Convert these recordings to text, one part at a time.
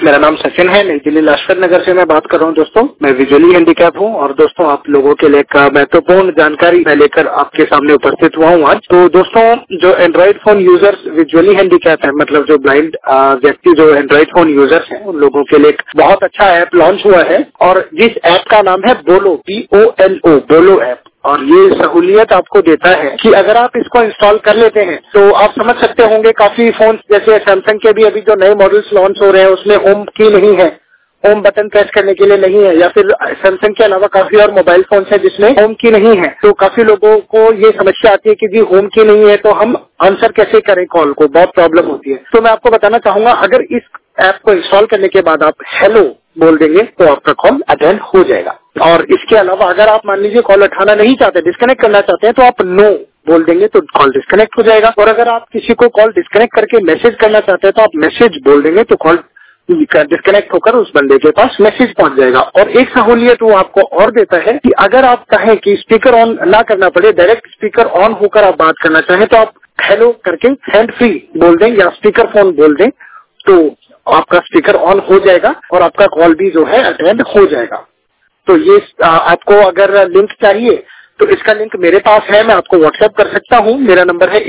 मेरा नाम सचिन है, नई दिल्ली लाजपत नगर से मैं बात कर रहा हूँ। दोस्तों, मैं विजुअली हैंडीकैप हूँ और दोस्तों आप लोगों के लिए एक महत्वपूर्ण जानकारी मैं लेकर आपके सामने उपस्थित हुआ हूँ आज। तो दोस्तों, जो Android phone users visually handicap है, मतलब जो ब्लाइंड व्यक्ति जो एंड्रॉइड फोन यूजर्स हैं, उन लोगों के लिए एक बहुत अच्छा ऐप लॉन्च हुआ है और जिस ऐप का नाम है बोलो, BOLO, बोलो ऐप। और ये सहूलियत आपको देता है कि अगर आप इसको इंस्टॉल कर लेते हैं तो आप समझ सकते होंगे काफी फोन जैसे सैमसंग के भी अभी जो नए मॉडल्स लॉन्च हो रहे हैं उसमें होम की नहीं है, होम बटन प्रेस करने के लिए नहीं है, या फिर सैमसंग के अलावा काफी और मोबाइल फोन है जिसमें होम की नहीं है। तो काफी लोगों को ये समस्या आती है कि जी होम की नहीं है तो हम आंसर कैसे करें कॉल को, बहुत प्रॉब्लम होती है। तो मैं आपको बताना चाहूंगा, अगर इस ऐप को इंस्टॉल करने के बाद आप हेलो बोल देंगे तो आपका कॉल अटेंड हो जाएगा। और इसके अलावा अगर आप मान लीजिए कॉल उठाना नहीं चाहते, डिस्कनेक्ट करना चाहते हैं, तो आप नो बोल देंगे तो कॉल डिस्कनेक्ट हो जाएगा। और अगर आप किसी को कॉल डिस्कनेक्ट करके मैसेज करना चाहते हैं तो आप मैसेज बोल देंगे तो कॉल डिस्कनेक्ट होकर उस बंदे के पास मैसेज पहुंच जाएगा। और एक सहूलियत वो आपको और देता है कि अगर आप चाहें कि स्पीकर ऑन ना करना पड़े, डायरेक्ट स्पीकर ऑन होकर आप बात करना चाहें, तो आप हेलो करके हैंड फ्री बोल दें या स्पीकर फोन बोल दें तो आपका स्पीकर ऑन हो जाएगा और आपका कॉल भी जो है अटेंड हो जाएगा। तो ये आपको अगर लिंक चाहिए तो इसका लिंक मेरे पास है, मैं आपको व्हाट्सएप कर सकता हूँ। मेरा नंबर है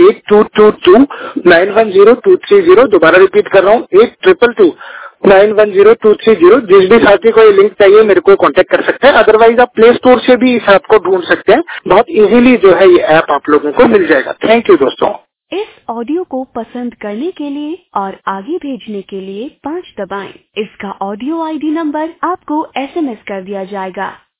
8222910230। दोबारा रिपीट कर रहा हूँ, 8222910230। जिस भी साथी को ये लिंक चाहिए मेरे को कांटेक्ट कर सकते हैं, अदरवाइज आप प्ले स्टोर से भी इस ऐप को ढूंढ सकते हैं। बहुत इजीली जो है ये ऐप आप लोगों को मिल जाएगा। थैंक यू दोस्तों। इस ऑडियो को पसंद करने के लिए और आगे भेजने के लिए 5 दबाएं। इसका ऑडियो ID नंबर आपको SMS कर दिया जाएगा।